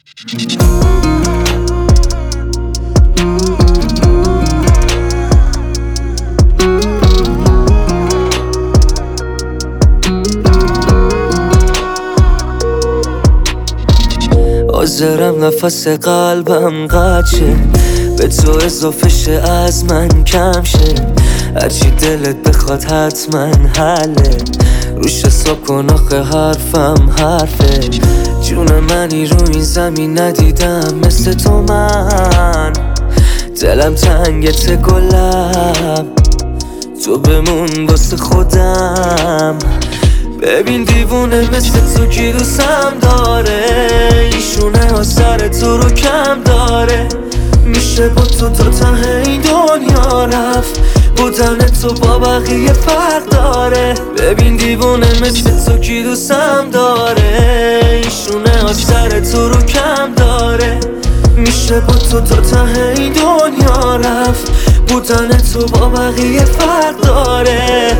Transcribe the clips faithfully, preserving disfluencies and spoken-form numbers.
حاضرم نفس قلبم قد شه، به تو اضافه شه از من کم شه، هرچی دلت بخواد حتما حله، روش حساب کن آخه حرفم حرفه. جون منی رو این زمین ندیدم مثل تو من، دلم تنگت گلم، تو بمون واسه خودم. ببین دیوونه مثل تو کی دوستم داره، ایشونه ها سر تو رو کم داره، میشه با تو تا ته این دنیا رفت، بودن تو با بقیه فرق داره. ببین دیوونه مثل تو کی دوستم داره، ایشونه ها سر تو رو کم داره، میشه با تو تا ته این دنیا رفت، بودن تو با بقیه فرق داره.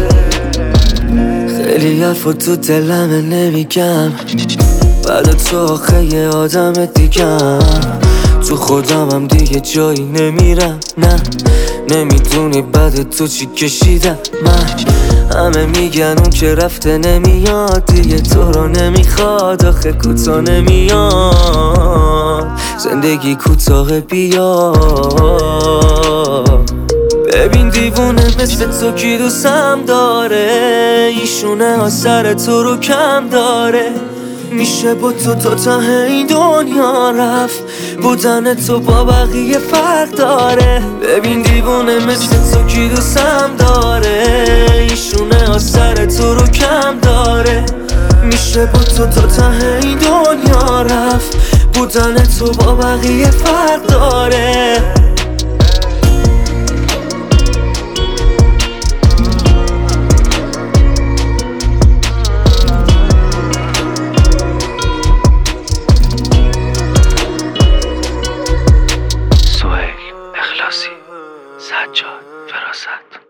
خیلی حرفا تو دلمه نمیگم، بعد تو آخه یه آدم دیگم، تو خودمم دیگه جایی نمیرم. نه نمیدونی بعد تو چی کشیدم من، همه میگن اون که رفته نمیاد دیگه، تو رو نمیخواد آخه کوتا نمیاد، زندگی کوتاه بیاد. ببین دیوونه مثل تو کی دوستم داره، ایشونه ها سر تو رو کم داره، میشه با تو تا ته این دنیا رفت، بودن تو با بقیه فرق داره. ببین دیوونه مثل تو کی دوستم داره، ایشونه ها سر تو رو کم داره، میشه با تو تا ته این دنیا رفت، بودن تو با بقیه فرق داره. سجاد فراست